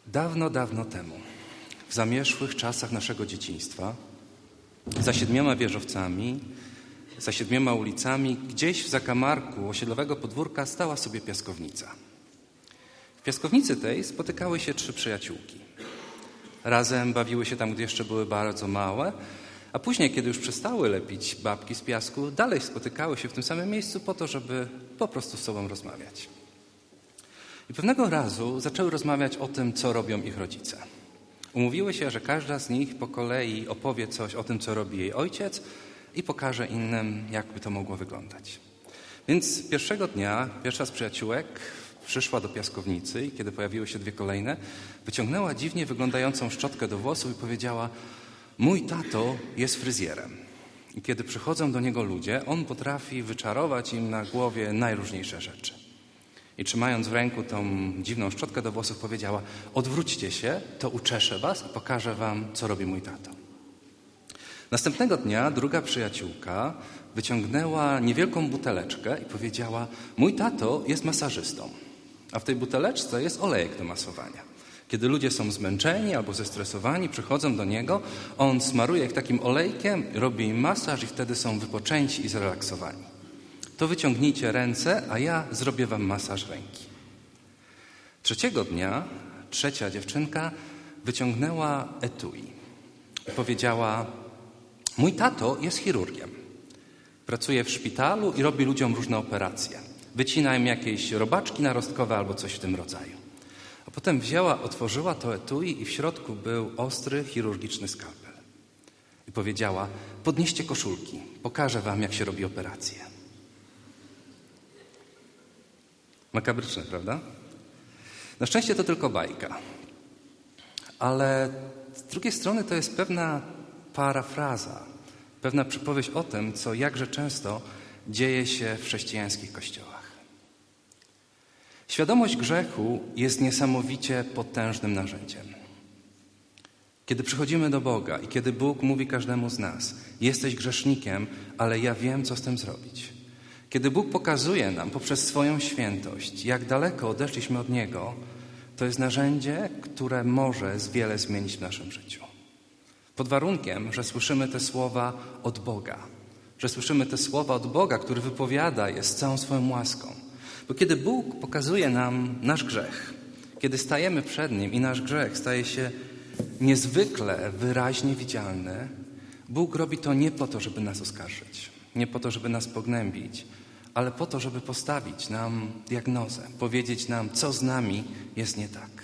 Dawno, dawno temu, w zamierzchłych czasach naszego dzieciństwa, za 7 wieżowcami, za 7 ulicami, gdzieś w zakamarku osiedlowego podwórka stała sobie piaskownica. W piaskownicy tej spotykały się 3 przyjaciółki. Razem bawiły się tam, gdy jeszcze były bardzo małe, a później, kiedy już przestały lepić babki z piasku, dalej spotykały się w tym samym miejscu po to, żeby po prostu z sobą rozmawiać. I pewnego razu zaczęły rozmawiać o tym, co robią ich rodzice. Umówiły się, że każda z nich po kolei opowie coś o tym, co robi jej ojciec i pokaże innym, jak by to mogło wyglądać. Więc pierwszego dnia pierwsza z przyjaciółek przyszła do piaskownicy i kiedy pojawiły się 2 kolejne, wyciągnęła dziwnie wyglądającą szczotkę do włosów i powiedziała: mój tato jest fryzjerem. I kiedy przychodzą do niego ludzie, on potrafi wyczarować im na głowie najróżniejsze rzeczy. I trzymając w ręku tą dziwną szczotkę do włosów powiedziała: odwróćcie się, to uczeszę was i pokażę wam, co robi mój tato. Następnego dnia druga przyjaciółka wyciągnęła niewielką buteleczkę i powiedziała: mój tato jest masażystą, a w tej buteleczce jest olejek do masowania. Kiedy ludzie są zmęczeni albo zestresowani, przychodzą do niego, on smaruje ich takim olejkiem, robi im masaż i wtedy są wypoczęci i zrelaksowani. To wyciągnijcie ręce, a ja zrobię wam masaż ręki. Trzeciego dnia trzecia dziewczynka wyciągnęła etui i powiedziała: mój tato jest chirurgiem. Pracuje w szpitalu i robi ludziom różne operacje. Wycina im jakieś robaczki narostkowe albo coś w tym rodzaju. A potem otworzyła to etui i w środku był ostry, chirurgiczny skalpel. I powiedziała: podnieście koszulki, pokażę wam, jak się robi operacje. Makabryczne, prawda? Na szczęście to tylko bajka. Ale z drugiej strony to jest pewna parafraza, pewna przypowieść o tym, co jakże często dzieje się w chrześcijańskich kościołach. Świadomość grzechu jest niesamowicie potężnym narzędziem. Kiedy przychodzimy do Boga i kiedy Bóg mówi każdemu z nas: jesteś grzesznikiem, ale ja wiem, co z tym zrobić. Kiedy Bóg pokazuje nam poprzez swoją świętość, jak daleko odeszliśmy od Niego, to jest narzędzie, które może wiele zmienić w naszym życiu. Pod warunkiem, że słyszymy te słowa od Boga. Że słyszymy te słowa od Boga, który wypowiada je z całą swoją łaską. Bo kiedy Bóg pokazuje nam nasz grzech, kiedy stajemy przed Nim i nasz grzech staje się niezwykle wyraźnie widzialny, Bóg robi to nie po to, żeby nas oskarżyć, nie po to, żeby nas pognębić, ale po to, żeby postawić nam diagnozę, powiedzieć nam, co z nami jest nie tak.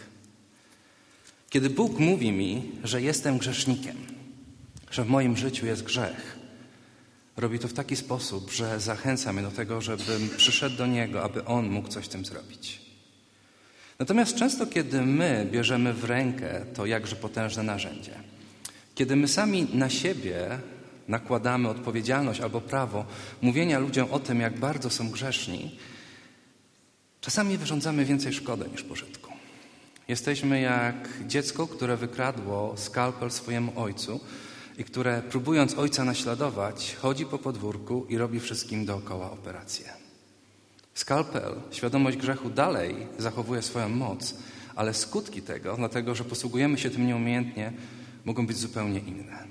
Kiedy Bóg mówi mi, że jestem grzesznikiem, że w moim życiu jest grzech, robi to w taki sposób, że zachęca mnie do tego, żebym przyszedł do Niego, aby On mógł coś z tym zrobić. Natomiast często, kiedy my bierzemy w rękę to jakże potężne narzędzie, kiedy my sami na siebie nakładamy odpowiedzialność albo prawo mówienia ludziom o tym, jak bardzo są grzeszni, czasami wyrządzamy więcej szkody niż pożytku. Jesteśmy jak dziecko, które wykradło skalpel swojemu ojcu i które, próbując ojca naśladować, chodzi po podwórku i robi wszystkim dookoła operację. Skalpel, świadomość grzechu dalej zachowuje swoją moc, ale skutki tego, dlatego że posługujemy się tym nieumiejętnie, mogą być zupełnie inne.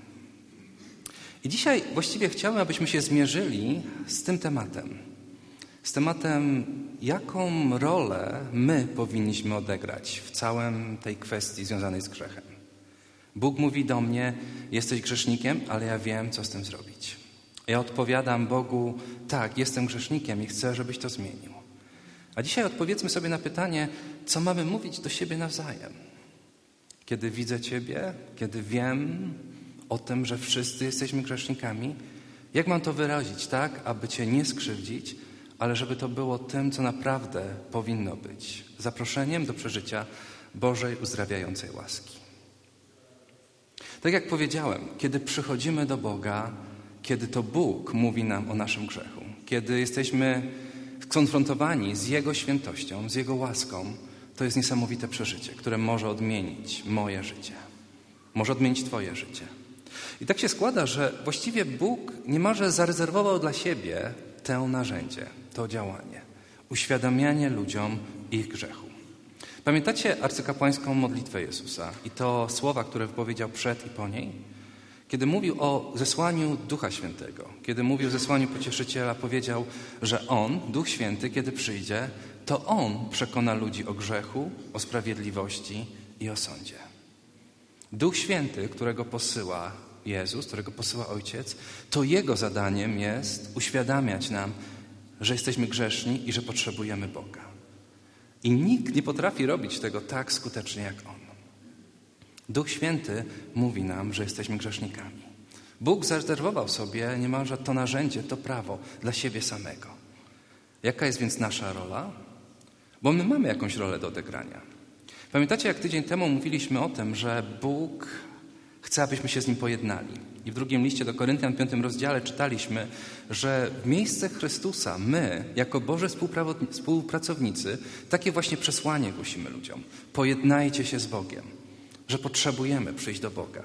I dzisiaj właściwie chciałbym, abyśmy się zmierzyli z tym tematem. Z tematem, jaką rolę my powinniśmy odegrać w całej tej kwestii związanej z grzechem. Bóg mówi do mnie: jesteś grzesznikiem, ale ja wiem, co z tym zrobić. Ja odpowiadam Bogu: tak, jestem grzesznikiem i chcę, żebyś to zmienił. A dzisiaj odpowiedzmy sobie na pytanie, co mamy mówić do siebie nawzajem. Kiedy widzę Ciebie, kiedy wiem o tym, że wszyscy jesteśmy grzesznikami, jak mam to wyrazić tak, aby Cię nie skrzywdzić, ale żeby to było tym, co naprawdę powinno być. Zaproszeniem do przeżycia Bożej uzdrawiającej łaski. Tak jak powiedziałem, kiedy przychodzimy do Boga, kiedy to Bóg mówi nam o naszym grzechu, kiedy jesteśmy skonfrontowani z Jego świętością, z Jego łaską, to jest niesamowite przeżycie, które może odmienić moje życie. Może odmienić Twoje życie. I tak się składa, że właściwie Bóg niemalże zarezerwował dla siebie to narzędzie, to działanie. Uświadamianie ludziom ich grzechu. Pamiętacie arcykapłańską modlitwę Jezusa i to słowa, które wypowiedział przed i po niej? Kiedy mówił o zesłaniu Ducha Świętego, kiedy mówił o zesłaniu Pocieszyciela, powiedział, że On, Duch Święty, kiedy przyjdzie, to On przekona ludzi o grzechu, o sprawiedliwości i o sądzie. Duch Święty, którego posyła Jezus, którego posyła Ojciec, to Jego zadaniem jest uświadamiać nam, że jesteśmy grzeszni i że potrzebujemy Boga. I nikt nie potrafi robić tego tak skutecznie jak On. Duch Święty mówi nam, że jesteśmy grzesznikami. Bóg zarezerwował sobie niemalże to narzędzie, to prawo dla siebie samego. Jaka jest więc nasza rola? Bo my mamy jakąś rolę do odegrania. Pamiętacie, jak tydzień temu mówiliśmy o tym, że Bóg chce, abyśmy się z Nim pojednali. I w drugim liście do Koryntian, 5 rozdziale czytaliśmy, że w miejsce Chrystusa my, jako Boży współpracownicy, takie właśnie przesłanie głosimy ludziom. Pojednajcie się z Bogiem, że potrzebujemy przyjść do Boga.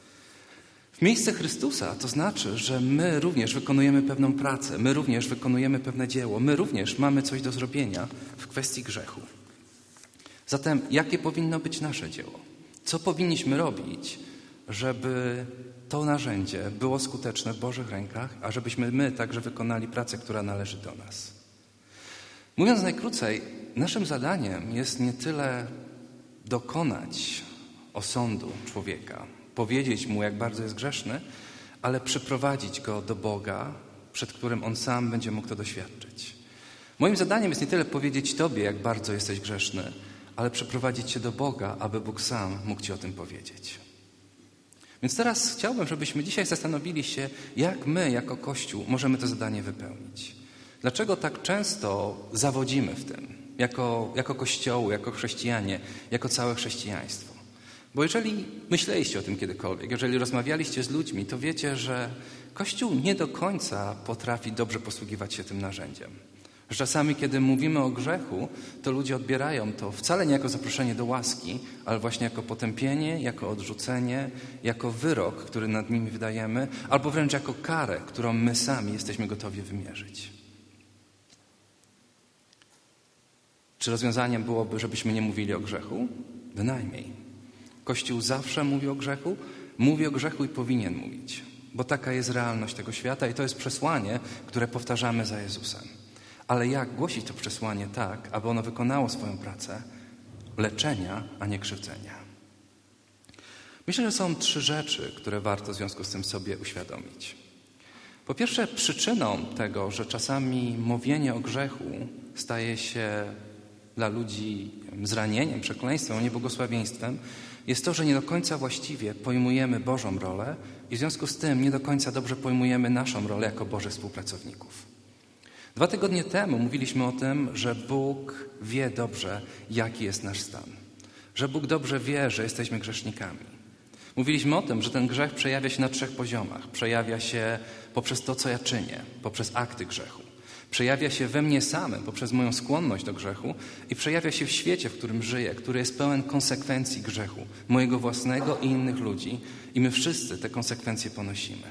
W miejsce Chrystusa to znaczy, że my również wykonujemy pewną pracę, my również wykonujemy pewne dzieło, my również mamy coś do zrobienia w kwestii grzechu. Zatem jakie powinno być nasze dzieło? Co powinniśmy robić, żeby to narzędzie było skuteczne w Bożych rękach, a żebyśmy my także wykonali pracę, która należy do nas? Mówiąc najkrócej, naszym zadaniem jest nie tyle dokonać osądu człowieka, powiedzieć mu, jak bardzo jest grzeszny, ale przyprowadzić go do Boga, przed którym on sam będzie mógł to doświadczyć. Moim zadaniem jest nie tyle powiedzieć Tobie, jak bardzo jesteś grzeszny, ale przyprowadzić Cię do Boga, aby Bóg sam mógł Ci o tym powiedzieć. Więc teraz chciałbym, żebyśmy dzisiaj zastanowili się, jak my, jako Kościół, możemy to zadanie wypełnić. Dlaczego tak często zawodzimy w tym, jako Kościoły, jako chrześcijanie, jako całe chrześcijaństwo? Bo jeżeli myśleliście o tym kiedykolwiek, jeżeli rozmawialiście z ludźmi, to wiecie, że Kościół nie do końca potrafi dobrze posługiwać się tym narzędziem. Że czasami, kiedy mówimy o grzechu, to ludzie odbierają to wcale nie jako zaproszenie do łaski, ale właśnie jako potępienie, jako odrzucenie, jako wyrok, który nad nimi wydajemy, albo wręcz jako karę, którą my sami jesteśmy gotowi wymierzyć. Czy rozwiązaniem byłoby, żebyśmy nie mówili o grzechu? Bynajmniej. Kościół zawsze mówi o grzechu i powinien mówić, bo taka jest realność tego świata i to jest przesłanie, które powtarzamy za Jezusem. Ale jak głosić to przesłanie tak, aby ono wykonało swoją pracę leczenia, a nie krzywdzenia? Myślę, że są 3 rzeczy, które warto w związku z tym sobie uświadomić. Po pierwsze, przyczyną tego, że czasami mówienie o grzechu staje się dla ludzi zranieniem, przekleństwem, niebłogosławieństwem, jest to, że nie do końca właściwie pojmujemy Bożą rolę i w związku z tym nie do końca dobrze pojmujemy naszą rolę jako Bożych współpracowników. 2 tygodnie temu mówiliśmy o tym, że Bóg wie dobrze, jaki jest nasz stan. Że Bóg dobrze wie, że jesteśmy grzesznikami. Mówiliśmy o tym, że ten grzech przejawia się na 3 poziomach. Przejawia się poprzez to, co ja czynię, poprzez akty grzechu. Przejawia się we mnie samym, poprzez moją skłonność do grzechu i przejawia się w świecie, w którym żyję, który jest pełen konsekwencji grzechu, mojego własnego i innych ludzi i my wszyscy te konsekwencje ponosimy.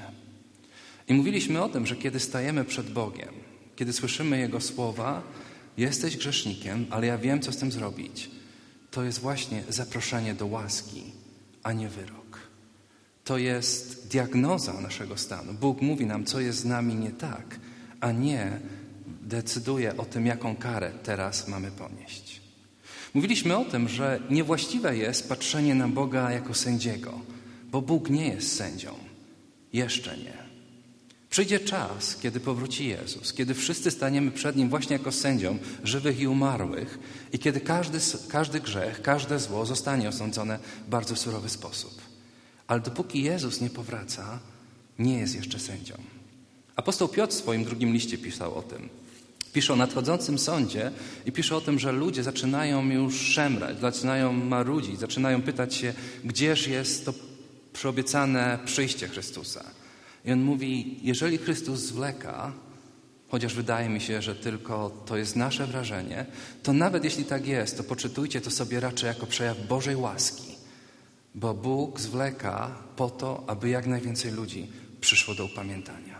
I mówiliśmy o tym, że kiedy stajemy przed Bogiem, kiedy słyszymy Jego słowa, jesteś grzesznikiem, ale ja wiem, co z tym zrobić. To jest właśnie zaproszenie do łaski, a nie wyrok. To jest diagnoza naszego stanu. Bóg mówi nam, co jest z nami nie tak, a nie decyduje o tym, jaką karę teraz mamy ponieść. Mówiliśmy o tym, że niewłaściwe jest patrzenie na Boga jako sędziego, bo Bóg nie jest sędzią. Jeszcze nie. Przyjdzie czas, kiedy powróci Jezus, kiedy wszyscy staniemy przed Nim właśnie jako sędzią żywych i umarłych i kiedy każdy grzech, każde zło zostanie osądzone w bardzo surowy sposób. Ale dopóki Jezus nie powraca, nie jest jeszcze sędzią. Apostoł Piotr w swoim 2 liście pisał o tym. Pisze o nadchodzącym sądzie i pisze o tym, że ludzie zaczynają już szemrać, zaczynają marudzić, zaczynają pytać się, gdzież jest to przyobiecane przyjście Chrystusa. I on mówi, jeżeli Chrystus zwleka, chociaż wydaje mi się, że tylko to jest nasze wrażenie, to nawet jeśli tak jest, to poczytujcie to sobie raczej jako przejaw Bożej łaski. Bo Bóg zwleka po to, aby jak najwięcej ludzi przyszło do upamiętania.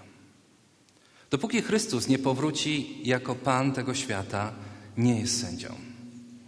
Dopóki Chrystus nie powróci jako Pan tego świata, nie jest sędzią.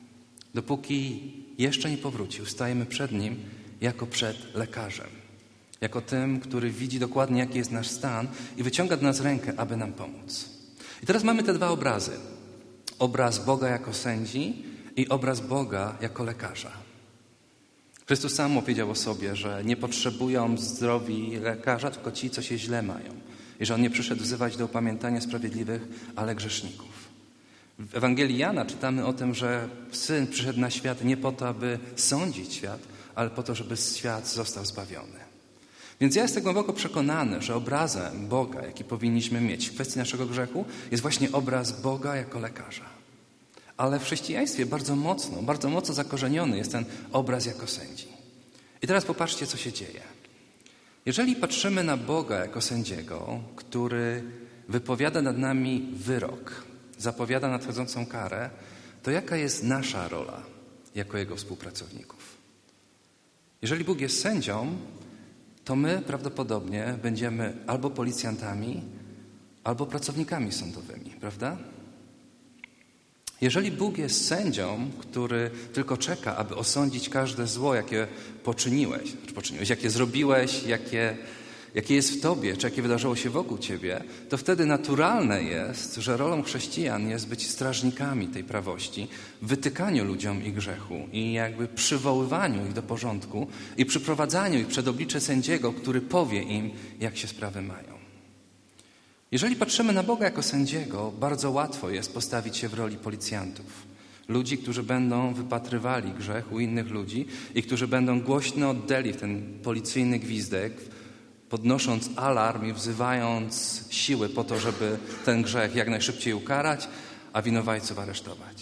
Dopóki jeszcze nie powrócił, stajemy przed Nim jako przed lekarzem. Jako tym, który widzi dokładnie, jaki jest nasz stan i wyciąga do nas rękę, aby nam pomóc. I teraz mamy te dwa obrazy. Obraz Boga jako sędzi i obraz Boga jako lekarza. Chrystus sam opowiedział o sobie, że nie potrzebują zdrowi lekarza, tylko ci, co się źle mają. I że On nie przyszedł wzywać do upamiętania sprawiedliwych, ale grzeszników. W Ewangelii Jana czytamy o tym, że Syn przyszedł na świat nie po to, aby sądzić świat, ale po to, żeby świat został zbawiony. Więc ja jestem głęboko przekonany, że obrazem Boga, jaki powinniśmy mieć w kwestii naszego grzechu, jest właśnie obraz Boga jako lekarza. Ale w chrześcijaństwie bardzo mocno zakorzeniony jest ten obraz jako sędzi. I teraz popatrzcie, co się dzieje. Jeżeli patrzymy na Boga jako sędziego, który wypowiada nad nami wyrok, zapowiada nadchodzącą karę, to jaka jest nasza rola jako Jego współpracowników? Jeżeli Bóg jest sędzią, to my prawdopodobnie będziemy albo policjantami, albo pracownikami sądowymi, prawda? Jeżeli Bóg jest sędzią, który tylko czeka, aby osądzić każde zło, jakie poczyniłeś, jakie zrobiłeś, jakie jest w tobie, czy jakie wydarzyło się wokół ciebie, to wtedy naturalne jest, że rolą chrześcijan jest być strażnikami tej prawości, wytykaniu ludziom ich grzechu i jakby przywoływaniu ich do porządku i przyprowadzaniu ich przed oblicze sędziego, który powie im, jak się sprawy mają. Jeżeli patrzymy na Boga jako sędziego, bardzo łatwo jest postawić się w roli policjantów. Ludzi, którzy będą wypatrywali grzech u innych ludzi i którzy będą głośno oddali w ten policyjny gwizdek, podnosząc alarm i wzywając siły po to, żeby ten grzech jak najszybciej ukarać, a winowajców aresztować.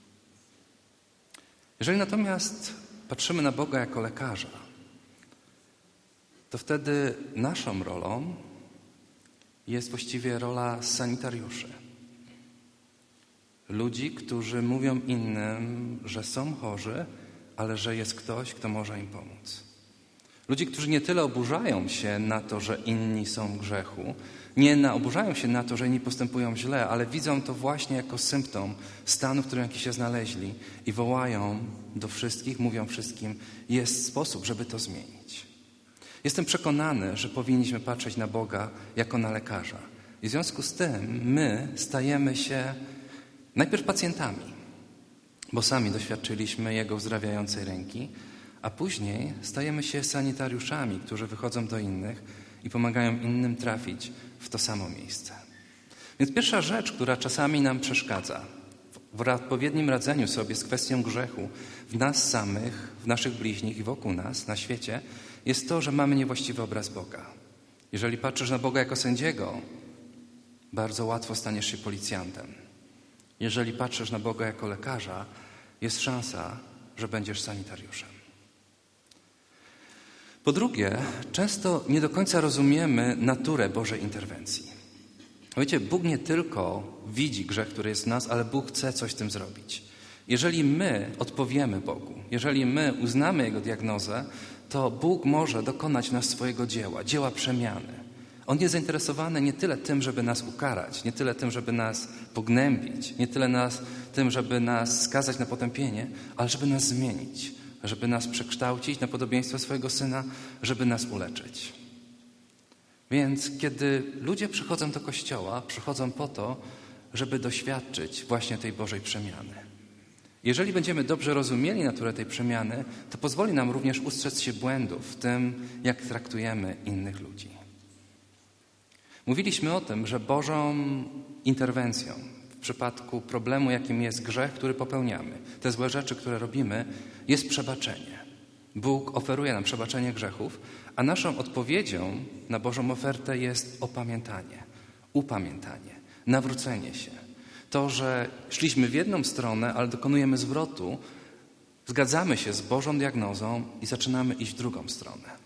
Jeżeli natomiast patrzymy na Boga jako lekarza, to wtedy naszą rolą jest właściwie rola sanitariuszy. Ludzi, którzy mówią innym, że są chorzy, ale że jest ktoś, kto może im pomóc. Ludzi, którzy nie tyle oburzają się na to, że inni są w grzechu, oburzają się na to, że inni postępują źle, ale widzą to właśnie jako symptom stanu, w którym się znaleźli i wołają do wszystkich, mówią wszystkim, jest sposób, żeby to zmienić. Jestem przekonany, że powinniśmy patrzeć na Boga jako na lekarza. I w związku z tym my stajemy się najpierw pacjentami, bo sami doświadczyliśmy Jego uzdrawiającej ręki, a później stajemy się sanitariuszami, którzy wychodzą do innych i pomagają innym trafić w to samo miejsce. Więc pierwsza rzecz, która czasami nam przeszkadza w odpowiednim radzeniu sobie z kwestią grzechu w nas samych, w naszych bliźnich i wokół nas, na świecie, jest to, że mamy niewłaściwy obraz Boga. Jeżeli patrzysz na Boga jako sędziego, bardzo łatwo staniesz się policjantem. Jeżeli patrzysz na Boga jako lekarza, jest szansa, że będziesz sanitariuszem. Po drugie, często nie do końca rozumiemy naturę Bożej interwencji. Wiecie, Bóg nie tylko widzi grzech, który jest w nas, ale Bóg chce coś z tym zrobić. Jeżeli my odpowiemy Bogu, jeżeli my uznamy Jego diagnozę, to Bóg może dokonać w nas swojego dzieła przemiany. On jest zainteresowany nie tyle tym, żeby nas ukarać, nie tyle tym, żeby nas pognębić, nie tyle tym, żeby nas skazać na potępienie, ale żeby nas zmienić, żeby nas przekształcić na podobieństwo swojego Syna, żeby nas uleczyć. Więc kiedy ludzie przychodzą do Kościoła, przychodzą po to, żeby doświadczyć właśnie tej Bożej przemiany. Jeżeli będziemy dobrze rozumieli naturę tej przemiany, to pozwoli nam również ustrzec się błędów w tym, jak traktujemy innych ludzi. Mówiliśmy o tym, że Bożą interwencją w przypadku problemu, jakim jest grzech, który popełniamy, te złe rzeczy, które robimy, jest przebaczenie. Bóg oferuje nam przebaczenie grzechów, a naszą odpowiedzią na Bożą ofertę jest opamiętanie, upamiętanie, nawrócenie się. To, że szliśmy w jedną stronę, ale dokonujemy zwrotu, zgadzamy się z Bożą diagnozą i zaczynamy iść w drugą stronę.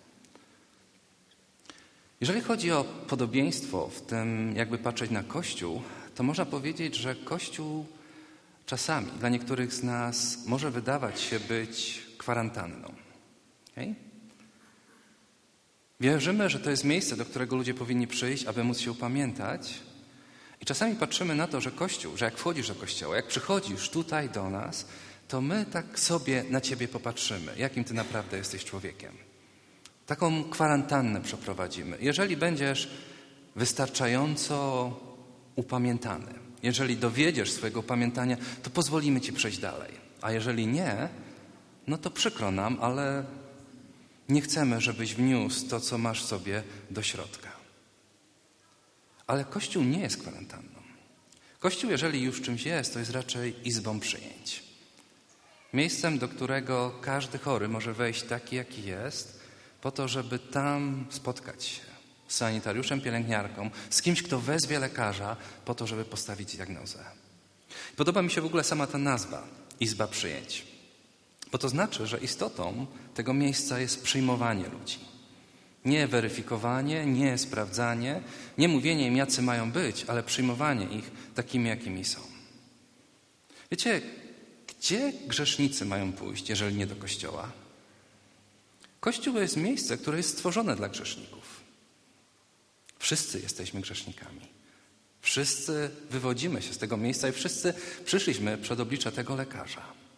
Jeżeli chodzi o podobieństwo w tym, jakby patrzeć na Kościół, to można powiedzieć, że Kościół czasami dla niektórych z nas może wydawać się być kwarantanną. Okay? Wierzymy, że to jest miejsce, do którego ludzie powinni przyjść, aby móc się upamiętać. I czasami patrzymy na to, że Kościół, że jak wchodzisz do Kościoła, jak przychodzisz tutaj do nas, to my tak sobie na ciebie popatrzymy, jakim ty naprawdę jesteś człowiekiem. Taką kwarantannę przeprowadzimy. Jeżeli będziesz wystarczająco upamiętany, jeżeli dowiedziesz swojego upamiętania, to pozwolimy ci przejść dalej. A jeżeli nie, no to przykro nam, ale nie chcemy, żebyś wniósł to, co masz w sobie, do środka. Ale Kościół nie jest kwarantanną. Kościół, jeżeli już czymś jest, to jest raczej izbą przyjęć. Miejscem, do którego każdy chory może wejść taki, jaki jest, po to, żeby tam spotkać się z sanitariuszem, pielęgniarką, z kimś, kto wezwie lekarza, po to, żeby postawić diagnozę. Podoba mi się w ogóle sama ta nazwa, izba przyjęć. Bo to znaczy, że istotą tego miejsca jest przyjmowanie ludzi. Nie weryfikowanie, nie sprawdzanie, nie mówienie im, jacy mają być, ale przyjmowanie ich takimi, jakimi są. Wiecie, gdzie grzesznicy mają pójść, jeżeli nie do kościoła? Kościół jest miejsce, które jest stworzone dla grzeszników. Wszyscy jesteśmy grzesznikami. Wszyscy wywodzimy się z tego miejsca i wszyscy przyszliśmy przed oblicze tego lekarza.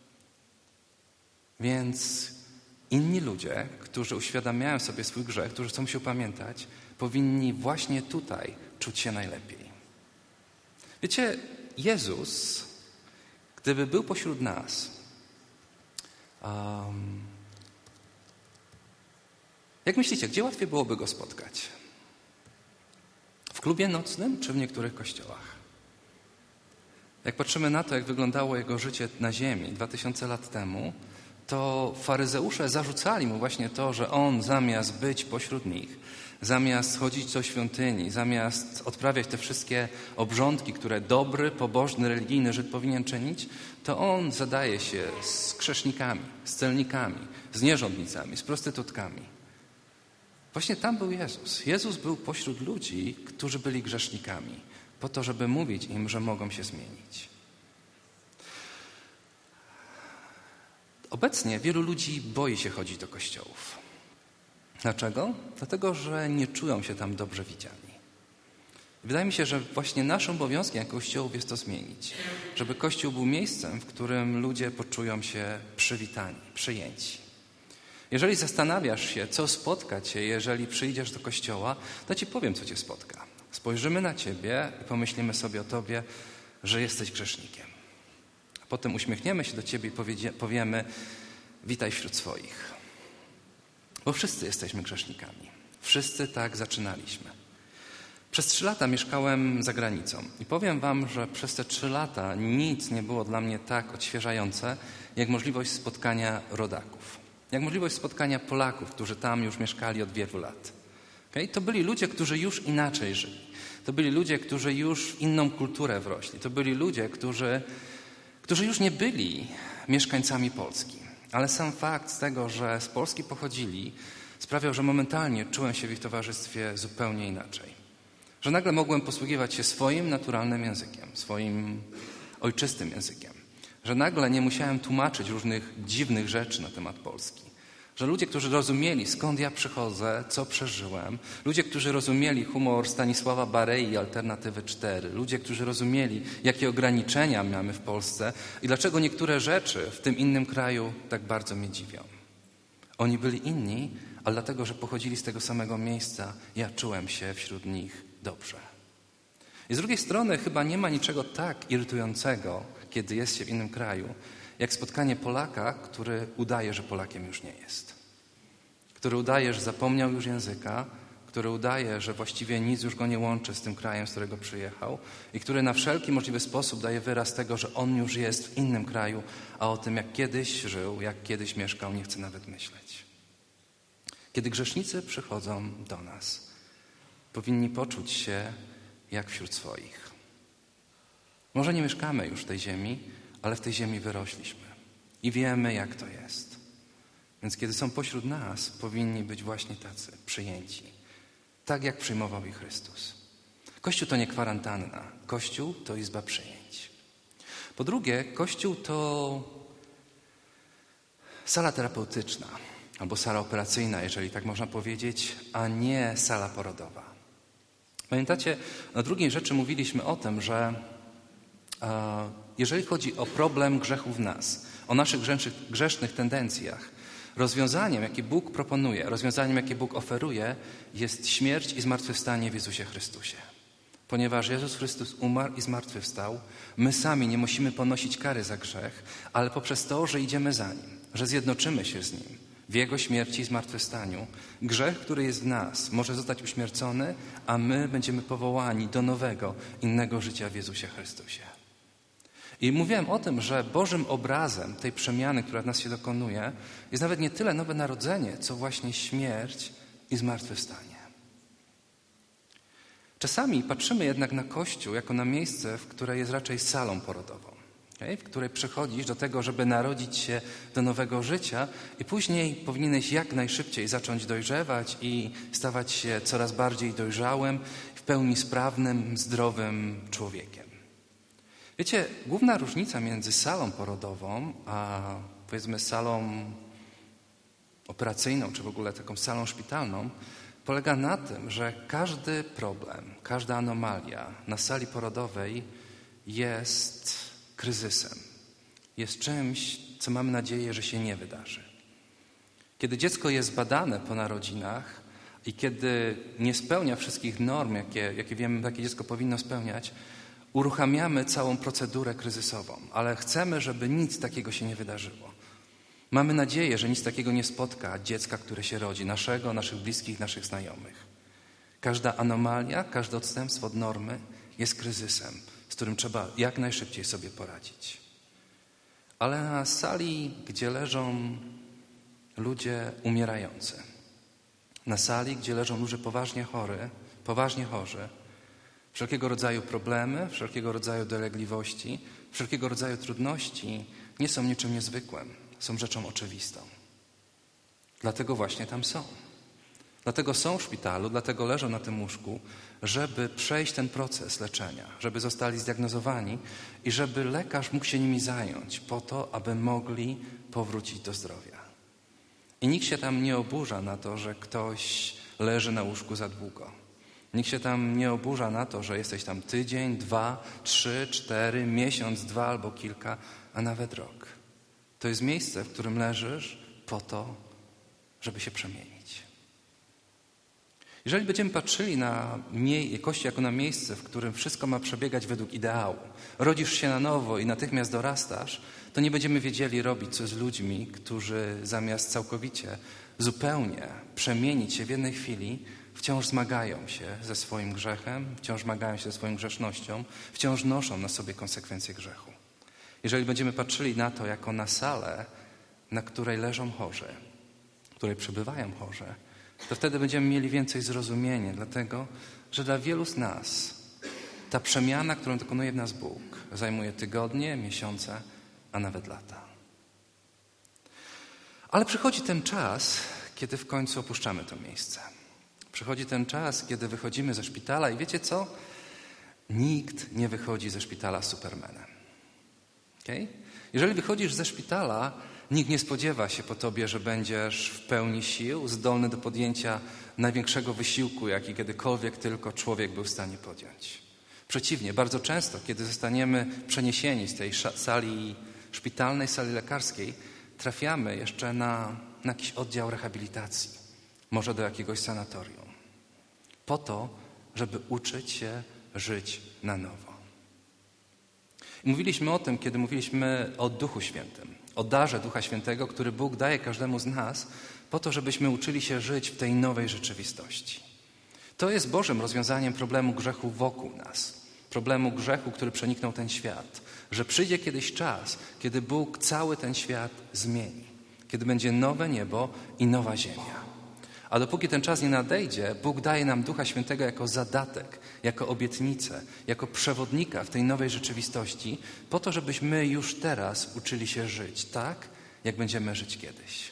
Więc inni ludzie, którzy uświadamiają sobie swój grzech, którzy chcą się upamiętać, powinni właśnie tutaj czuć się najlepiej. Wiecie, Jezus, gdyby był pośród nas, jak myślicie, gdzie łatwiej byłoby Go spotkać? W klubie nocnym czy w niektórych kościołach? Jak patrzymy na to, jak wyglądało Jego życie na ziemi 2000 lat temu, to faryzeusze zarzucali Mu właśnie to, że On zamiast być pośród nich, zamiast chodzić do świątyni, zamiast odprawiać te wszystkie obrządki, które dobry, pobożny, religijny Żyd powinien czynić, to On zadaje się z grzesznikami, z celnikami, z nierządnicami, z prostytutkami. Właśnie tam był Jezus. Jezus był pośród ludzi, którzy byli grzesznikami, po to, żeby mówić im, że mogą się zmienić. Obecnie wielu ludzi boi się chodzić do kościołów. Dlaczego? Dlatego, że nie czują się tam dobrze widziani. Wydaje mi się, że właśnie naszym obowiązkiem jako Kościołów jest to zmienić. Żeby Kościół był miejscem, w którym ludzie poczują się przywitani, przyjęci. Jeżeli zastanawiasz się, co spotka cię, jeżeli przyjdziesz do Kościoła, to ci powiem, co cię spotka. Spojrzymy na ciebie i pomyślimy sobie o tobie, że jesteś grzesznikiem. A potem uśmiechniemy się do ciebie i powiemy, witaj wśród swoich. Bo wszyscy jesteśmy grzesznikami. Wszyscy tak zaczynaliśmy. Przez 3 lata mieszkałem za granicą i powiem wam, że przez te 3 lata nic nie było dla mnie tak odświeżające, jak możliwość spotkania rodaków. Jak możliwość spotkania Polaków, którzy tam już mieszkali od wielu lat. Okay? To byli ludzie, którzy już inaczej żyli. To byli ludzie, którzy już w inną kulturę wrośli. To byli ludzie, którzy już nie byli mieszkańcami Polski. Ale sam fakt tego, że z Polski pochodzili, sprawiał, że momentalnie czułem się w ich towarzystwie zupełnie inaczej. Że nagle mogłem posługiwać się swoim naturalnym językiem, swoim ojczystym językiem. Że nagle nie musiałem tłumaczyć różnych dziwnych rzeczy na temat Polski. Że ludzie, którzy rozumieli, skąd ja przychodzę, co przeżyłem, ludzie, którzy rozumieli humor Stanisława Barei i Alternatywy 4, ludzie, którzy rozumieli, jakie ograniczenia mamy w Polsce i dlaczego niektóre rzeczy w tym innym kraju tak bardzo mnie dziwią. Oni byli inni, ale dlatego, że pochodzili z tego samego miejsca, ja czułem się wśród nich dobrze. I z drugiej strony chyba nie ma niczego tak irytującego, kiedy jest się w innym kraju, jak spotkanie Polaka, który udaje, że Polakiem już nie jest. Który udaje, że zapomniał już języka, który udaje, że właściwie nic już go nie łączy z tym krajem, z którego przyjechał i który na wszelki możliwy sposób daje wyraz tego, że on już jest w innym kraju, a o tym, jak kiedyś żył, jak kiedyś mieszkał, nie chce nawet myśleć. Kiedy grzesznicy przychodzą do nas, powinni poczuć się jak wśród swoich. Może nie mieszkamy już w tej ziemi, ale w tej ziemi wyrośliśmy i wiemy, jak to jest. Więc kiedy są pośród nas, powinni być właśnie tacy przyjęci. Tak jak przyjmował ich Chrystus. Kościół to nie kwarantanna. Kościół to izba przyjęć. Po drugie, Kościół to sala terapeutyczna albo sala operacyjna, jeżeli tak można powiedzieć, a nie sala porodowa. Pamiętacie, na drugiej rzeczy mówiliśmy o tym, że jeżeli chodzi o problem grzechu w nas, o naszych grzesznych tendencjach, rozwiązaniem, jakie Bóg proponuje, rozwiązaniem, jakie Bóg oferuje, jest śmierć i zmartwychwstanie w Jezusie Chrystusie. Ponieważ Jezus Chrystus umarł i zmartwychwstał, my sami nie musimy ponosić kary za grzech, ale poprzez to, że idziemy za Nim, że zjednoczymy się z Nim w Jego śmierci i zmartwychwstaniu, grzech, który jest w nas, może zostać uśmiercony, a my będziemy powołani do nowego, innego życia w Jezusie Chrystusie. I mówiłem o tym, że Bożym obrazem tej przemiany, która w nas się dokonuje, jest nawet nie tyle nowe narodzenie, co właśnie śmierć i zmartwychwstanie. Czasami patrzymy jednak na Kościół jako na miejsce, w które jest raczej salą porodową, w której przychodzisz do tego, żeby narodzić się do nowego życia i później powinieneś jak najszybciej zacząć dojrzewać i stawać się coraz bardziej dojrzałym, w pełni sprawnym, zdrowym człowiekiem. Wiecie, główna różnica między salą porodową a powiedzmy salą operacyjną, czy w ogóle taką salą szpitalną, polega na tym, że każdy problem, każda anomalia na sali porodowej jest kryzysem. Jest czymś, co mamy nadzieję, że się nie wydarzy. Kiedy dziecko jest badane po narodzinach i kiedy nie spełnia wszystkich norm, jakie wiemy, jakie dziecko powinno spełniać, uruchamiamy całą procedurę kryzysową, ale chcemy, żeby nic takiego się nie wydarzyło. Mamy nadzieję, że nic takiego nie spotka dziecka, które się rodzi, naszych bliskich, naszych znajomych. Każda anomalia, każde odstępstwo od normy jest kryzysem, z którym trzeba jak najszybciej sobie poradzić. Ale na sali, gdzie leżą ludzie umierający, na sali, gdzie leżą ludzie poważnie chorzy, wszelkiego rodzaju problemy, wszelkiego rodzaju dolegliwości, wszelkiego rodzaju trudności nie są niczym niezwykłym, są rzeczą oczywistą. Dlatego właśnie tam są. Dlatego są w szpitalu, dlatego leżą na tym łóżku, żeby przejść ten proces leczenia, żeby zostali zdiagnozowani i żeby lekarz mógł się nimi zająć po to, aby mogli powrócić do zdrowia. I nikt się tam nie oburza na to, że ktoś leży na łóżku za długo. Nikt się tam nie oburza na to, że jesteś tam tydzień, 2, 3, 4, miesiąc, 2 albo kilka, a nawet rok. To jest miejsce, w którym leżysz po to, żeby się przemienić. Jeżeli będziemy patrzyli na Kościół jako na miejsce, w którym wszystko ma przebiegać według ideału, rodzisz się na nowo i natychmiast dorastasz, to nie będziemy wiedzieli robić co z ludźmi, którzy zamiast całkowicie, zupełnie przemienić się w jednej chwili, wciąż zmagają się ze swoim grzechem, wciąż zmagają się ze swoją grzesznością, wciąż noszą na sobie konsekwencje grzechu. Jeżeli będziemy patrzyli na to jako na salę, na której leżą chorzy, w której przebywają chorzy, to wtedy będziemy mieli więcej zrozumienia, dlatego że dla wielu z nas ta przemiana, którą dokonuje w nas Bóg, zajmuje tygodnie, miesiące, a nawet lata. Ale przychodzi ten czas, kiedy w końcu opuszczamy to miejsce. Przychodzi ten czas, kiedy wychodzimy ze szpitala i wiecie co? Nikt nie wychodzi ze szpitala Supermanem. Okay? Jeżeli wychodzisz ze szpitala, nikt nie spodziewa się po tobie, że będziesz w pełni sił, zdolny do podjęcia największego wysiłku, jaki kiedykolwiek tylko człowiek był w stanie podjąć. Przeciwnie, bardzo często, kiedy zostaniemy przeniesieni z tej sali szpitalnej, sali lekarskiej, trafiamy jeszcze na jakiś oddział rehabilitacji, może do jakiegoś sanatorium, po to, żeby uczyć się żyć na nowo. I mówiliśmy o tym, kiedy mówiliśmy o Duchu Świętym, o darze Ducha Świętego, który Bóg daje każdemu z nas po to, żebyśmy uczyli się żyć w tej nowej rzeczywistości. To jest Bożym rozwiązaniem problemu grzechu wokół nas, problemu grzechu, który przeniknął ten świat, że przyjdzie kiedyś czas, kiedy Bóg cały ten świat zmieni, kiedy będzie nowe niebo i nowa ziemia. A dopóki ten czas nie nadejdzie, Bóg daje nam Ducha Świętego jako zadatek, jako obietnicę, jako przewodnika w tej nowej rzeczywistości, po to, żebyśmy już teraz uczyli się żyć tak, jak będziemy żyć kiedyś.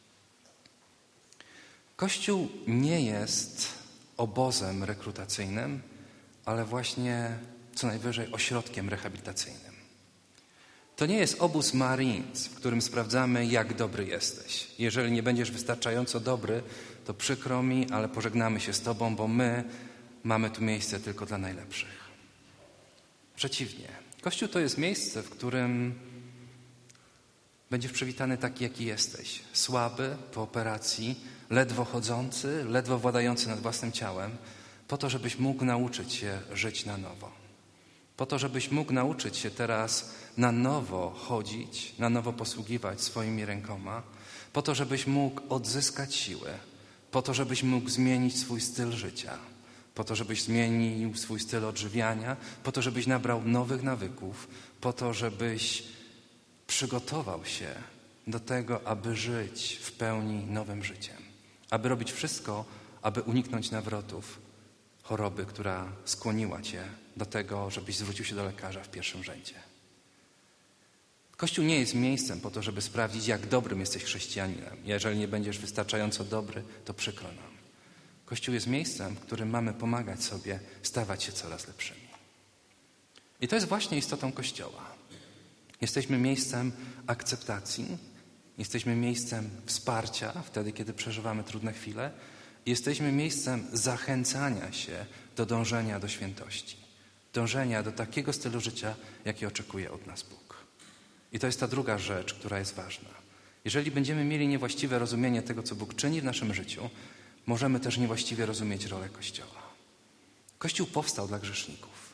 Kościół nie jest obozem rekrutacyjnym, ale właśnie co najwyżej ośrodkiem rehabilitacyjnym. To nie jest obóz Marines, w którym sprawdzamy, jak dobry jesteś. Jeżeli nie będziesz wystarczająco dobry, to przykro mi, ale pożegnamy się z tobą, bo my mamy tu miejsce tylko dla najlepszych. Przeciwnie. Kościół to jest miejsce, w którym Będziesz przywitany taki, jaki jesteś. Słaby, po operacji, ledwo chodzący, ledwo władający nad własnym ciałem, po to, żebyś mógł nauczyć się żyć na nowo. Po to, żebyś mógł nauczyć się teraz na nowo chodzić, na nowo posługiwać swoimi rękoma, po to, żebyś mógł odzyskać siłę, po to, żebyś mógł zmienić swój styl życia, po to, żebyś zmienił swój styl odżywiania, po to, żebyś nabrał nowych nawyków, po to, żebyś przygotował się do tego, aby żyć w pełni nowym życiem, aby robić wszystko, aby uniknąć nawrotów choroby, która skłoniła cię do tego, żebyś zwrócił się do lekarza w pierwszym rzędzie. Kościół nie jest miejscem po to, żeby sprawdzić, jak dobrym jesteś chrześcijaninem. Jeżeli nie będziesz wystarczająco dobry, to przykro nam. Kościół jest miejscem, w którym mamy pomagać sobie stawać się coraz lepszymi. I to jest właśnie istotą Kościoła. Jesteśmy miejscem akceptacji, jesteśmy miejscem wsparcia wtedy, kiedy przeżywamy trudne chwile. Jesteśmy miejscem zachęcania się do dążenia do świętości. Dążenia do takiego stylu życia, jaki oczekuje od nas Bóg. I to jest ta druga rzecz, która jest ważna. Jeżeli będziemy mieli niewłaściwe rozumienie tego, co Bóg czyni w naszym życiu, możemy też niewłaściwie rozumieć rolę Kościoła. Kościół powstał dla grzeszników.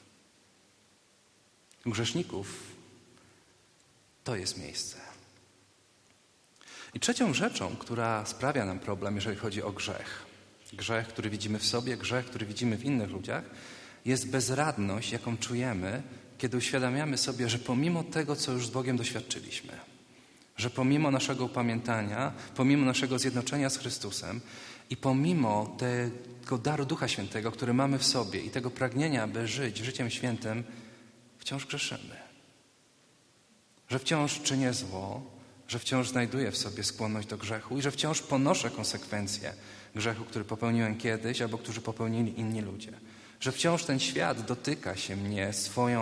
Grzeszników to jest miejsce. I trzecią rzeczą, która sprawia nam problem, jeżeli chodzi o grzech, grzech, który widzimy w sobie, grzech, który widzimy w innych ludziach, jest bezradność, jaką czujemy, kiedy uświadamiamy sobie, że pomimo tego, co już z Bogiem doświadczyliśmy, że pomimo naszego upamiętania, pomimo naszego zjednoczenia z Chrystusem i pomimo tego daru Ducha Świętego, który mamy w sobie i tego pragnienia, by żyć życiem świętym, wciąż grzeszymy. Że wciąż czynię zło, że wciąż znajduję w sobie skłonność do grzechu i że wciąż ponoszę konsekwencje grzechu, który popełniłem kiedyś albo którzy popełnili inni ludzie. Że wciąż ten świat dotyka się mnie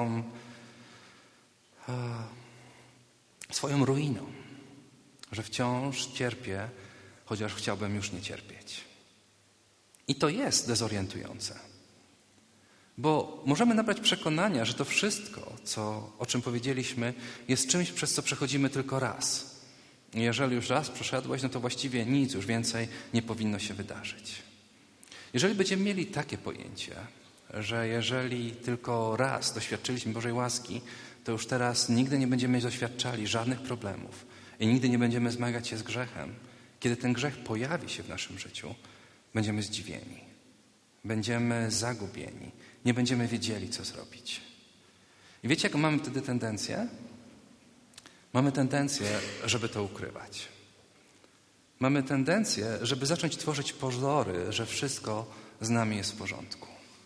swoją ruiną. Że wciąż cierpię, chociaż chciałbym już nie cierpieć. I to jest dezorientujące. Bo możemy nabrać przekonania, że to wszystko, o czym powiedzieliśmy, jest czymś, przez co przechodzimy tylko raz. I jeżeli już raz przeszedłeś, no to właściwie nic już więcej nie powinno się wydarzyć. Jeżeli będziemy mieli takie pojęcie, że jeżeli tylko raz doświadczyliśmy Bożej łaski, to już teraz nigdy nie będziemy doświadczali żadnych problemów i nigdy nie będziemy zmagać się z grzechem. Kiedy ten grzech pojawi się w naszym życiu, będziemy zdziwieni, będziemy zagubieni, nie będziemy wiedzieli, co zrobić. I wiecie, jaką mamy wtedy tendencję? Mamy tendencję, żeby to ukrywać. Mamy tendencję, żeby zacząć tworzyć pozory, że wszystko z nami jest w porządku.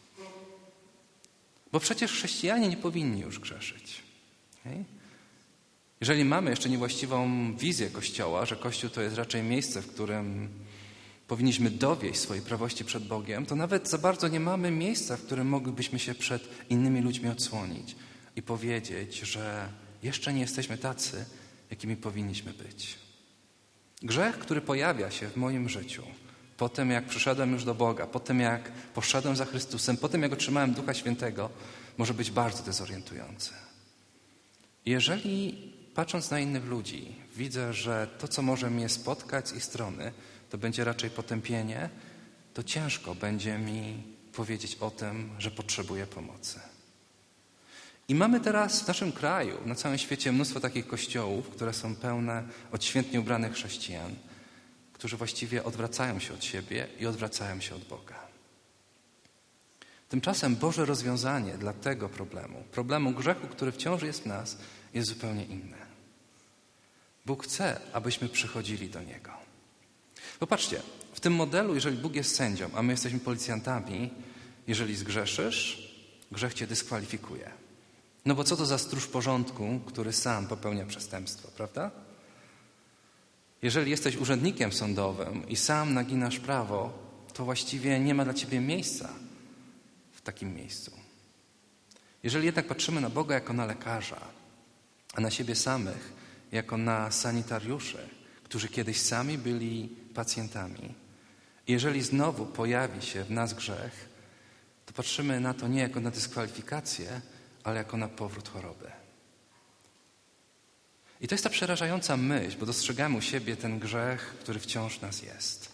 Bo przecież chrześcijanie nie powinni już grzeszyć. Okay? Jeżeli mamy jeszcze niewłaściwą wizję Kościoła, że Kościół to jest raczej miejsce, w którym powinniśmy dowieść swojej prawości przed Bogiem, to nawet za bardzo nie mamy miejsca, w którym moglibyśmy się przed innymi ludźmi odsłonić i powiedzieć, że jeszcze nie jesteśmy tacy, jakimi powinniśmy być. Grzech, który pojawia się w moim życiu, po tym jak przyszedłem już do Boga, po tym jak poszedłem za Chrystusem, po tym jak otrzymałem Ducha Świętego, może być bardzo dezorientujący. Jeżeli patrząc na innych ludzi, widzę, że to, co może mnie spotkać z ich strony, to będzie raczej potępienie, to ciężko będzie mi powiedzieć o tym, że potrzebuję pomocy. I mamy teraz w naszym kraju, na całym świecie mnóstwo takich kościołów, które są pełne odświętnie ubranych chrześcijan, którzy właściwie odwracają się od siebie i odwracają się od Boga. Tymczasem Boże rozwiązanie dla tego problemu grzechu, który wciąż jest w nas, jest zupełnie inne. Bóg chce, abyśmy przychodzili do Niego. Popatrzcie, w tym modelu, jeżeli Bóg jest sędzią, a my jesteśmy policjantami, jeżeli zgrzeszysz, grzech cię dyskwalifikuje. No bo co to za stróż porządku, który sam popełnia przestępstwo, prawda? Jeżeli jesteś urzędnikiem sądowym i sam naginasz prawo, to właściwie nie ma dla ciebie miejsca w takim miejscu. Jeżeli jednak patrzymy na Boga jako na lekarza, a na siebie samych jako na sanitariuszy, którzy kiedyś sami byli pacjentami, i jeżeli znowu pojawi się w nas grzech, to patrzymy na to nie jako na dyskwalifikację, ale jako na powrót choroby. I to jest ta przerażająca myśl, bo dostrzegamy u siebie ten grzech, który wciąż w nas jest.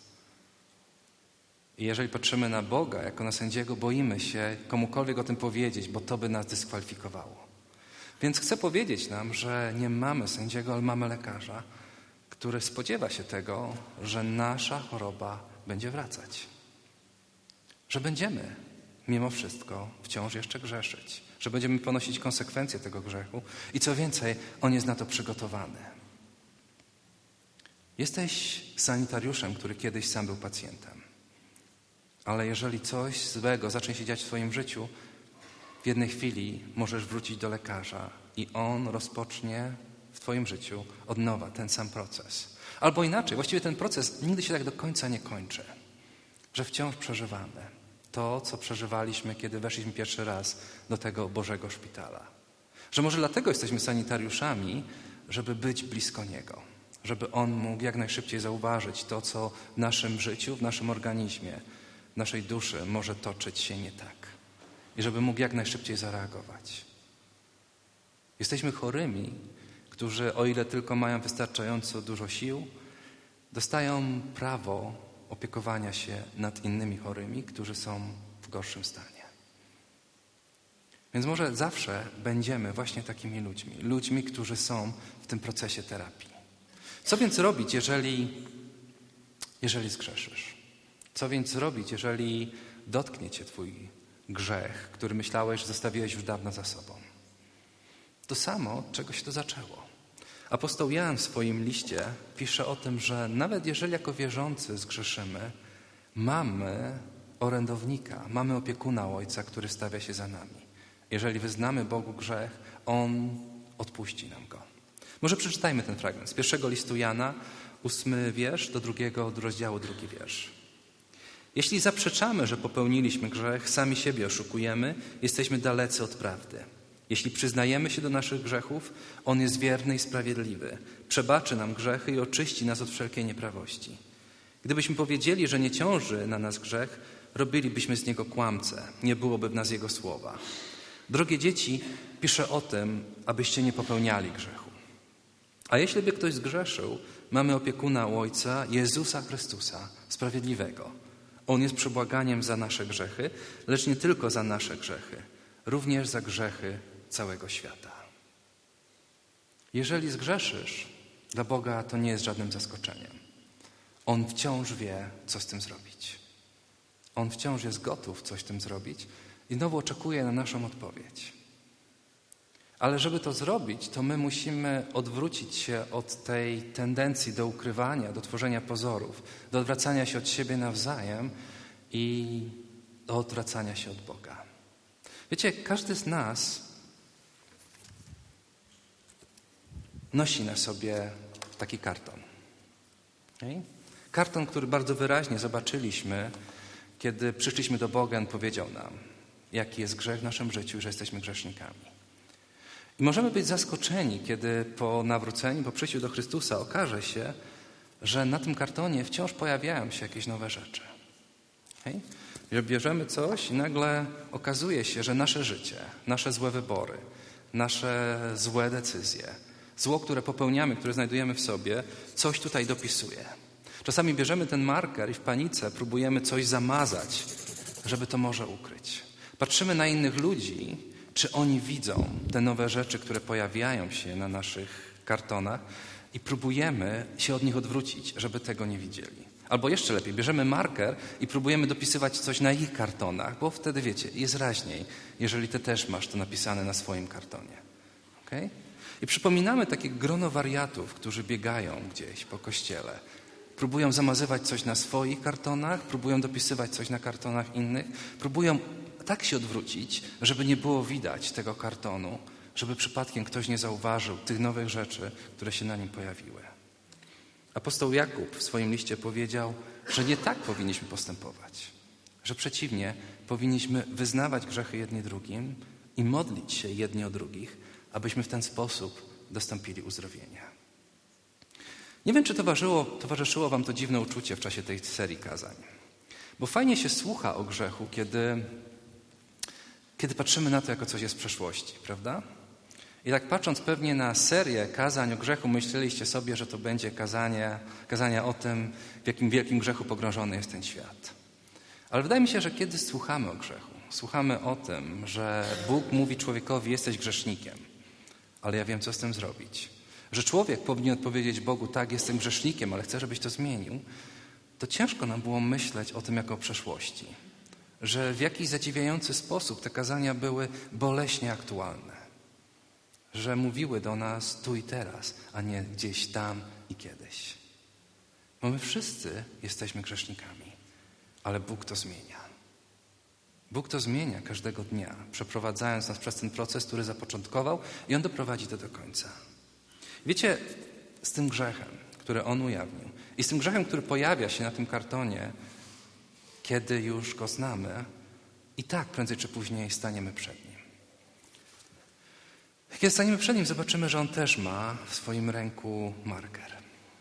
I jeżeli patrzymy na Boga jako na sędziego, boimy się komukolwiek o tym powiedzieć, bo to by nas dyskwalifikowało. Więc chcę powiedzieć nam, że nie mamy sędziego, ale mamy lekarza, który spodziewa się tego, że nasza choroba będzie wracać. Że będziemy mimo wszystko wciąż jeszcze grzeszyć. Że będziemy ponosić konsekwencje tego grzechu. I co więcej, on jest na to przygotowany. Jesteś sanitariuszem, który kiedyś sam był pacjentem. Ale jeżeli coś złego zacznie się dziać w twoim życiu, w jednej chwili możesz wrócić do lekarza i on rozpocznie w twoim życiu od nowa ten sam proces. Albo inaczej, właściwie ten proces nigdy się tak do końca nie kończy. Że wciąż przeżywamy to, co przeżywaliśmy, kiedy weszliśmy pierwszy raz do tego Bożego szpitala. Że może dlatego jesteśmy sanitariuszami, żeby być blisko Niego. Żeby On mógł jak najszybciej zauważyć to, co w naszym życiu, w naszym organizmie, w naszej duszy może toczyć się nie tak. I żeby mógł jak najszybciej zareagować. Jesteśmy chorymi, którzy, o ile tylko mają wystarczająco dużo sił, dostają prawo opiekowania się nad innymi chorymi, którzy są w gorszym stanie. Więc może zawsze będziemy właśnie takimi ludźmi. Ludźmi, którzy są w tym procesie terapii. Co więc robić, jeżeli zgrzeszysz? Co więc robić, jeżeli dotknie cię twój grzech, który myślałeś, że zostawiłeś już dawno za sobą? To samo, od czego się to zaczęło. Apostoł Jan w swoim liście pisze o tym, że nawet jeżeli jako wierzący zgrzeszymy, mamy orędownika, mamy opiekuna Ojca, który stawia się za nami. Jeżeli wyznamy Bogu grzech, On odpuści nam go. Może przeczytajmy ten fragment z 1 listu Jana, 8 wiersz do 2 rozdziału, 2 wiersz. Jeśli zaprzeczamy, że popełniliśmy grzech, sami siebie oszukujemy, jesteśmy dalecy od prawdy. Jeśli przyznajemy się do naszych grzechów, On jest wierny i sprawiedliwy. Przebaczy nam grzechy i oczyści nas od wszelkiej nieprawości. Gdybyśmy powiedzieli, że nie ciąży na nas grzech, robilibyśmy z Niego kłamcę. Nie byłoby w nas Jego słowa. Drogie dzieci, piszę o tym, abyście nie popełniali grzechu. A jeśli by ktoś zgrzeszył, mamy opiekuna u Ojca, Jezusa Chrystusa, sprawiedliwego. On jest przebłaganiem za nasze grzechy, lecz nie tylko za nasze grzechy, również za grzechy całego świata. Jeżeli zgrzeszysz, dla Boga to nie jest żadnym zaskoczeniem. On wciąż wie, co z tym zrobić. On wciąż jest gotów coś z tym zrobić i znowu oczekuje na naszą odpowiedź. Ale żeby to zrobić, to my musimy odwrócić się od tej tendencji do ukrywania, do tworzenia pozorów, do odwracania się od siebie nawzajem i do odwracania się od Boga. Wiecie, każdy z nas nosi na sobie taki karton. Okay? Karton, który bardzo wyraźnie zobaczyliśmy, kiedy przyszliśmy do Boga, On powiedział nam, jaki jest grzech w naszym życiu i że jesteśmy grzesznikami. I możemy być zaskoczeni, kiedy po nawróceniu, po przyjściu do Chrystusa okaże się, że na tym kartonie wciąż pojawiają się jakieś nowe rzeczy. Okay? Że bierzemy coś i nagle okazuje się, że nasze życie, nasze złe wybory, nasze złe decyzje, zło, które popełniamy, które znajdujemy w sobie, coś tutaj dopisuje. Czasami bierzemy ten marker i w panice próbujemy coś zamazać, żeby to może ukryć. Patrzymy na innych ludzi, czy oni widzą te nowe rzeczy, które pojawiają się na naszych kartonach i próbujemy się od nich odwrócić, żeby tego nie widzieli. Albo jeszcze lepiej, bierzemy marker i próbujemy dopisywać coś na ich kartonach, bo wtedy, wiecie, jest raźniej, jeżeli ty też masz to napisane na swoim kartonie. Okay? I przypominamy takie grono wariatów, którzy biegają gdzieś po kościele. Próbują zamazywać coś na swoich kartonach, próbują dopisywać coś na kartonach innych, próbują tak się odwrócić, żeby nie było widać tego kartonu, żeby przypadkiem ktoś nie zauważył tych nowych rzeczy, które się na nim pojawiły. Apostoł Jakub w swoim liście powiedział, że nie tak powinniśmy postępować, że przeciwnie, powinniśmy wyznawać grzechy jedni drugim i modlić się jedni o drugich, abyśmy w ten sposób dostąpili uzdrowienia. Nie wiem, czy towarzyszyło wam to dziwne uczucie w czasie tej serii kazań, bo fajnie się słucha o grzechu, kiedy patrzymy na to jako coś jest z przeszłości, prawda? I tak patrząc pewnie na serię kazań o grzechu, myśleliście sobie, że to będzie kazania o tym, w jakim wielkim grzechu pogrążony jest ten świat. Ale wydaje mi się, że kiedy słuchamy o grzechu, słuchamy o tym, że Bóg mówi człowiekowi, jesteś grzesznikiem, ale ja wiem, co z tym zrobić. Że człowiek powinien odpowiedzieć Bogu, tak, jestem grzesznikiem, ale chcę, żebyś to zmienił, to ciężko nam było myśleć o tym jako o przeszłości. Że w jakiś zadziwiający sposób te kazania były boleśnie aktualne. Że mówiły do nas tu i teraz, a nie gdzieś tam i kiedyś. Bo my wszyscy jesteśmy grzesznikami, ale Bóg to zmienia. Bóg to zmienia każdego dnia, przeprowadzając nas przez ten proces, który zapoczątkował i On doprowadzi to do końca. Wiecie, z tym grzechem, który On ujawnił i z tym grzechem, który pojawia się na tym kartonie, kiedy już go znamy, i tak prędzej czy później staniemy przed Nim. Kiedy staniemy przed Nim, zobaczymy, że On też ma w swoim ręku marker.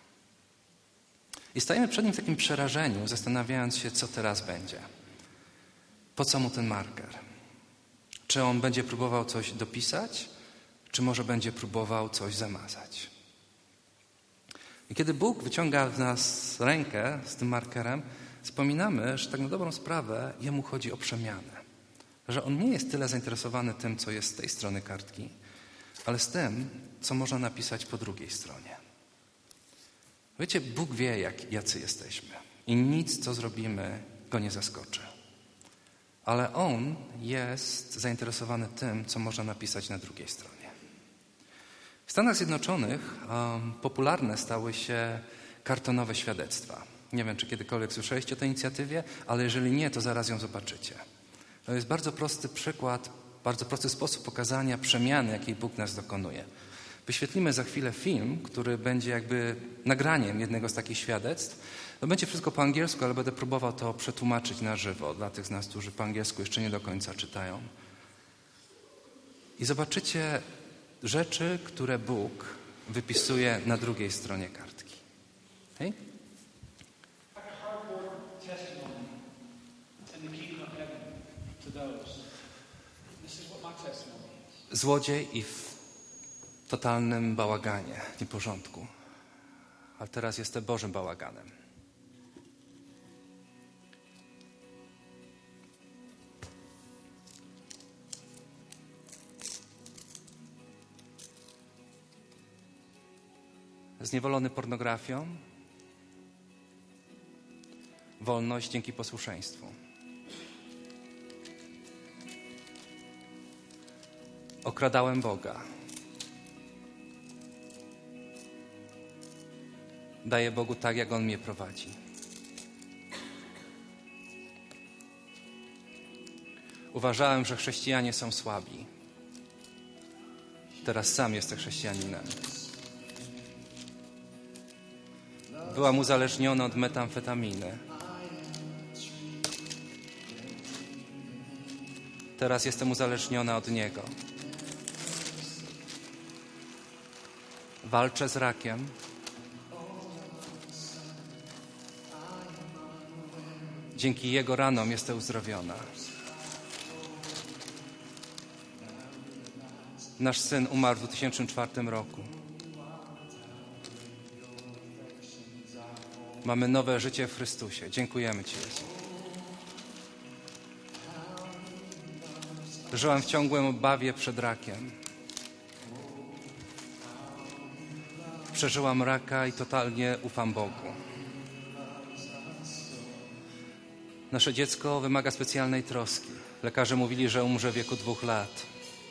I stajemy przed Nim w takim przerażeniu, zastanawiając się, co teraz będzie. Po co Mu ten marker? Czy On będzie próbował coś dopisać, czy może będzie próbował coś zamazać? I kiedy Bóg wyciąga w nas rękę z tym markerem, wspominamy, że tak na dobrą sprawę Jemu chodzi o przemianę. Że On nie jest tyle zainteresowany tym, co jest z tej strony kartki, ale z tym, co można napisać po drugiej stronie. Wiecie, Bóg wie, jacy jesteśmy. I nic, co zrobimy, Go nie zaskoczy. Ale On jest zainteresowany tym, co można napisać na drugiej stronie. W Stanach Zjednoczonych popularne stały się kartonowe świadectwa. Nie wiem, czy kiedykolwiek słyszeliście o tej inicjatywie, ale jeżeli nie, to zaraz ją zobaczycie. To jest bardzo prosty przykład, bardzo prosty sposób pokazania przemiany, jakiej Bóg nas dokonuje. Wyświetlimy za chwilę film, który będzie jakby nagraniem jednego z takich świadectw. To będzie wszystko po angielsku, ale będę próbował to przetłumaczyć na żywo dla tych z nas, którzy po angielsku jeszcze nie do końca czytają. I zobaczycie rzeczy, które Bóg wypisuje na drugiej stronie kartki. Hej? Złodziej i w totalnym bałaganie, nieporządku. Ale teraz jestem Bożym bałaganem. Zniewolony pornografią, wolność dzięki posłuszeństwu. Okradałem Boga. Daję Bogu tak, jak On mnie prowadzi. Uważałem, że chrześcijanie są słabi. Teraz sam jestem chrześcijaninem. Byłam uzależniona od metamfetaminy. Teraz jestem uzależniona od Niego. Walczę z rakiem. Dzięki Jego ranom jestem uzdrowiona. Nasz syn umarł w 2004 roku. Mamy nowe życie w Chrystusie. Dziękujemy Ci, Jezu. Żyłam w ciągłym obawie przed rakiem. Przeżyłam raka i totalnie ufam Bogu. Nasze dziecko wymaga specjalnej troski. Lekarze mówili, że umrze w wieku 2 lat.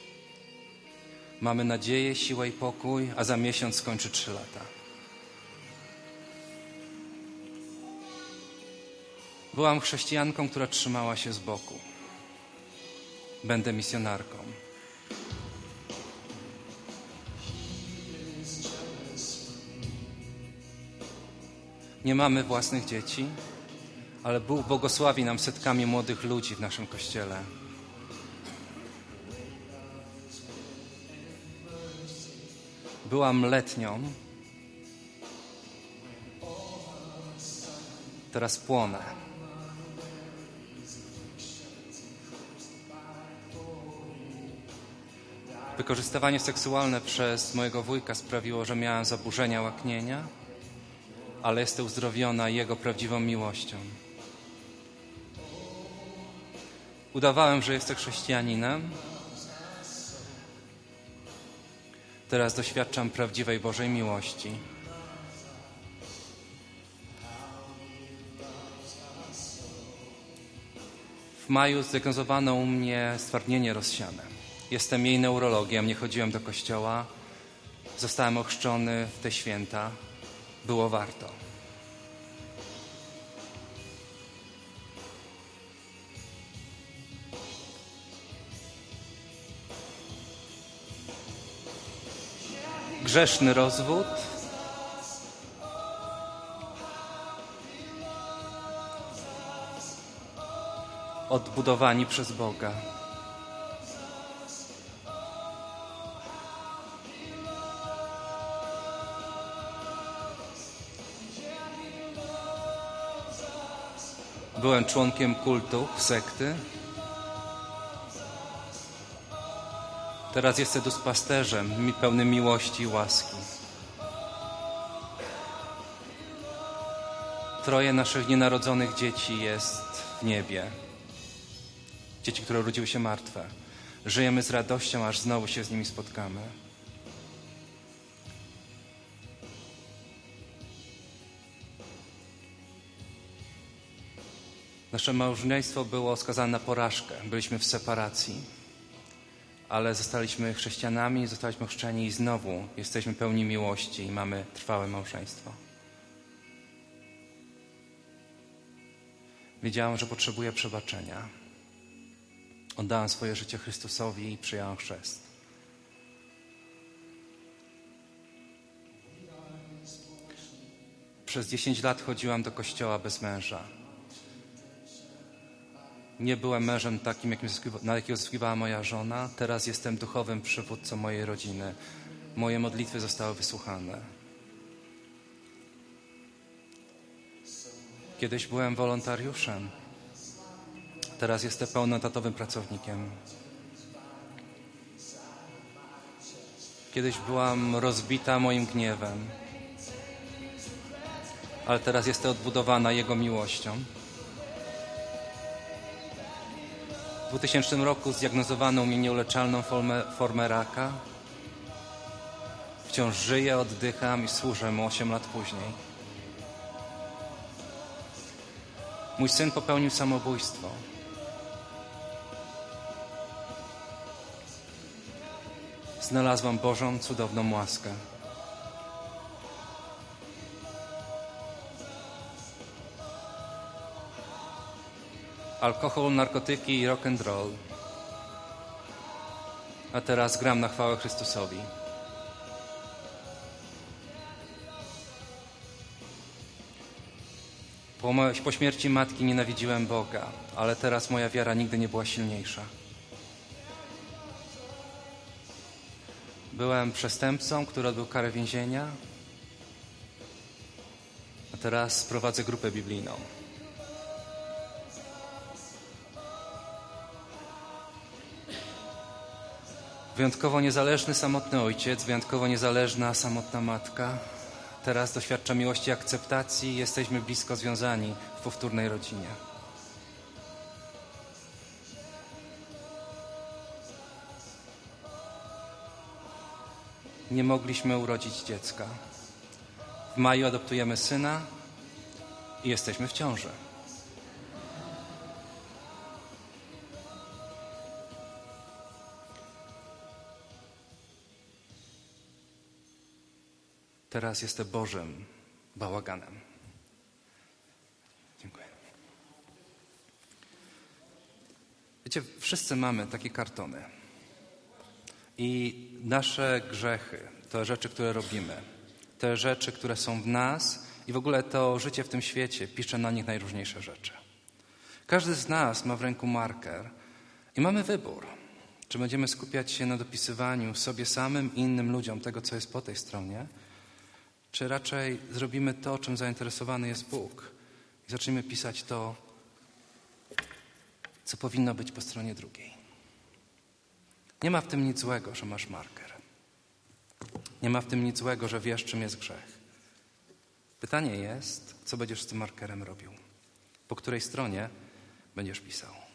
Mamy nadzieję, siłę i pokój, a za miesiąc skończy 3 lata. Byłam chrześcijanką, która trzymała się z boku. Będę misjonarką. Nie mamy własnych dzieci, ale Bóg błogosławi nam setkami młodych ludzi w naszym kościele. Byłam letnią, teraz płonę. Wykorzystywanie seksualne przez mojego wujka sprawiło, że miałem zaburzenia łaknienia, ale jestem uzdrowiona Jego prawdziwą miłością. Udawałem, że jestem chrześcijaninem. Teraz doświadczam prawdziwej Bożej miłości. W maju zdiagnozowano u mnie stwardnienie rozsiane. Jestem jej neurologiem, nie chodziłem do kościoła. Zostałem ochrzczony w te święta. Było warto. Grzeszny rozwód. Odbudowani przez Boga. Byłem członkiem kultu, sekty. Teraz jestem duszpasterzem, pełnym miłości i łaski. 3 naszych nienarodzonych dzieci jest w niebie. Dzieci, które urodziły się martwe. Żyjemy z radością, aż znowu się z nimi spotkamy. Nasze małżeństwo było skazane na porażkę. Byliśmy w separacji, ale zostaliśmy chrześcijanami, zostaliśmy chrzczeni i znowu jesteśmy pełni miłości i mamy trwałe małżeństwo. Wiedziałem, że potrzebuję przebaczenia. Oddałem swoje życie Chrystusowi i przyjąłem chrzest. Przez 10 lat chodziłam do kościoła bez męża. Nie byłem mężem takim, na jakiego zasługiwała moja żona. Teraz jestem duchowym przywódcą mojej rodziny. Moje modlitwy zostały wysłuchane. Kiedyś byłem wolontariuszem. Teraz jestem pełnoetatowym pracownikiem. Kiedyś byłam rozbita moim gniewem, ale teraz jestem odbudowana Jego miłością. W 2000 roku zdiagnozowano mi nieuleczalną formę raka. Wciąż żyję, oddycham i służę mu 8 lat później. Mój syn popełnił samobójstwo. Znalazłam Bożą, cudowną łaskę. Alkohol, narkotyki i rock and roll. A teraz gram na chwałę Chrystusowi. Po śmierci matki nienawidziłem Boga, ale teraz moja wiara nigdy nie była silniejsza. Byłem przestępcą, który odbył karę więzienia, a teraz prowadzę grupę biblijną. Wyjątkowo niezależny, samotny ojciec, wyjątkowo niezależna, samotna matka. Teraz doświadcza miłości i akceptacji. Jesteśmy blisko związani w powtórnej rodzinie. Nie mogliśmy urodzić dziecka. W maju adoptujemy syna i jesteśmy w ciąży. Teraz jestem Bożym bałaganem. Dziękuję. Wiecie, wszyscy mamy takie kartony. I nasze grzechy, te rzeczy, które robimy, te rzeczy, które są w nas i w ogóle to życie w tym świecie pisze na nich najróżniejsze rzeczy. Każdy z nas ma w ręku marker i mamy wybór. Czy będziemy skupiać się na dopisywaniu sobie samym i innym ludziom tego, co jest po tej stronie, czy raczej zrobimy to, czym zainteresowany jest Bóg i zaczniemy pisać to, co powinno być po stronie drugiej. Nie ma w tym nic złego, że masz marker. Nie ma w tym nic złego, że wiesz, czym jest grzech. Pytanie jest, co będziesz z tym markerem robił? Po której stronie będziesz pisał?